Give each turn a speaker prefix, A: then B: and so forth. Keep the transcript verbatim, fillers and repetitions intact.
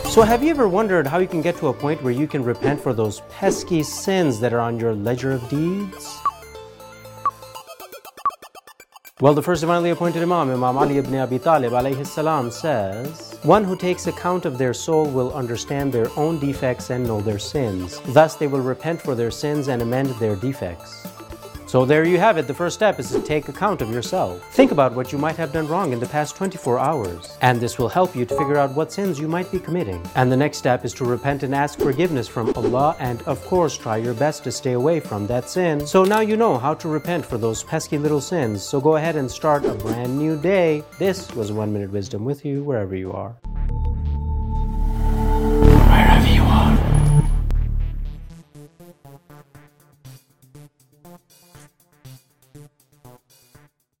A: So have you ever wondered how you can get to a point where you can repent for those pesky sins that are on your ledger of deeds? Well, the first divinely appointed Imam, Imam Ali ibn Abi Talib alayhi salam, says, "One who takes account of their soul will understand their own defects and know their sins. Thus they will repent for their sins and amend their defects." So there you have it. The first step is to take account of yourself. Think about what you might have done wrong in the past twenty-four hours. And this will help you to figure out what sins you might be committing. And the next step is to repent and ask forgiveness from Allah, and of course try your best to stay away from that sin. So now you know how to repent for those pesky little sins. So go ahead and start a brand new day. This was One Minute Wisdom with you wherever you are.